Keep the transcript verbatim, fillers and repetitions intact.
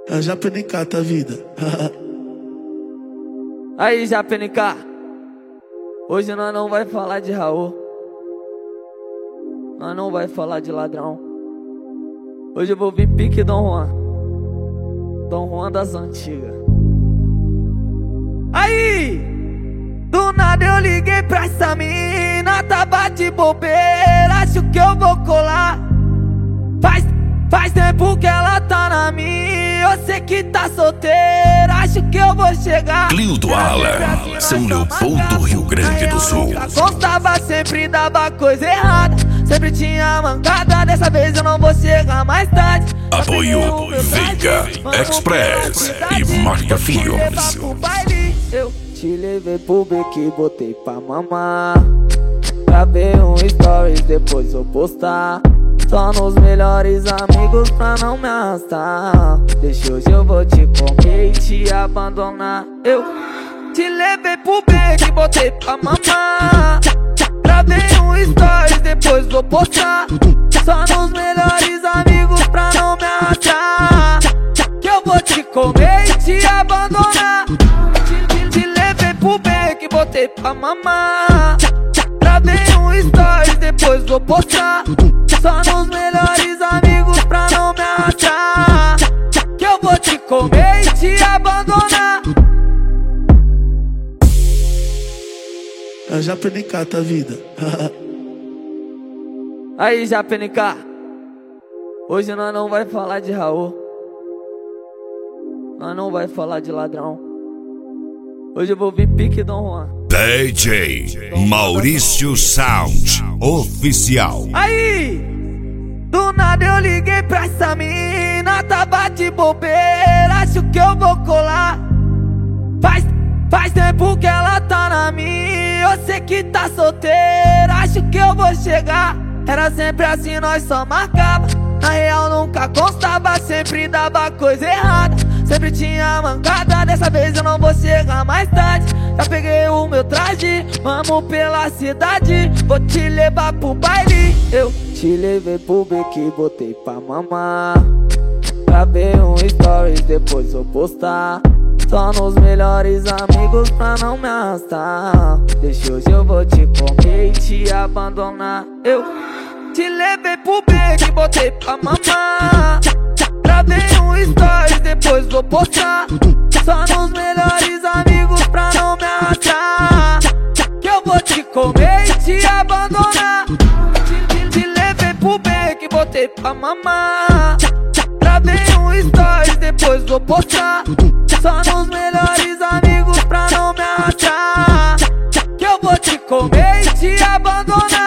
É já P N K, tá vida. Aí, já P N K, hoje nós não vai falar de Raul, nós não vai falar de ladrão. Hoje eu vou vir pique Dom Juan, Dom Juan das antigas. Aí, do nada eu liguei pra essa mina, tava de bobeira, acho que eu vou colar. Faz, faz tempo que ela tá na minha, eu sei que tá solteira, acho que eu vou chegar. Clio Alan, São Leopoldo, Rio Grande do Sul. Gostava, sempre dava coisa errada, sempre tinha mancada, dessa vez eu não vou chegar mais tarde. Apoio Veiga Express e Marca Filmes. Eu te levei pro beco, botei pra mamar, gravei um stories, depois eu postar. Só nos melhores amigos pra não me arrastar. Deixa hoje eu vou te comer e te abandonar. Eu te levei pro beco, botei pra mamar, gravei um stories, depois vou postar. Só nos melhores amigos pra não me arrastar, que eu vou te comer e te abandonar. Te, te, te levei pro beco, botei pra mamar, gravei um stories, depois vou postar. Só nos melhores amigos pra não me arrastar, que eu vou te comer e te abandonar. É já P N K, tá vida. Aí, já P N K, hoje nós não vai falar de Raul, nós não vai falar de ladrão. Hoje eu vou vir pique Dom Juan. D J Maurício Sound Oficial. Aí, do nada eu liguei pra essa mina, tava de bobeira, acho que eu vou colar. Faz, faz tempo que ela tá na minha, eu sei que tá solteira, acho que eu vou chegar. Era sempre assim, nós só marcava, na real nunca constava, sempre dava coisa errada, sempre tinha mancada, dessa vez eu não vou chegar mais tarde. Já peguei o meu traje, vamos pela cidade, vou te levar pro baile. Eu te levei pro beco, botei pra mamar, gravei um stories, depois vou postar. Só nos melhores amigos pra não me arrastar. Deixa hoje eu vou te comer e te abandonar. Eu te levei pro beco, botei pra mamar, gravei um stories, depois vou postar. Só nos melhores amigos pra não me arrastar, que eu vou te comer e te abandonar. Te, te, te levei pro beco, botei pra mamar, gravei um stories, depois vou postar. Só nos melhores amigos pra não me arrastar, que eu vou te comer e te abandonar.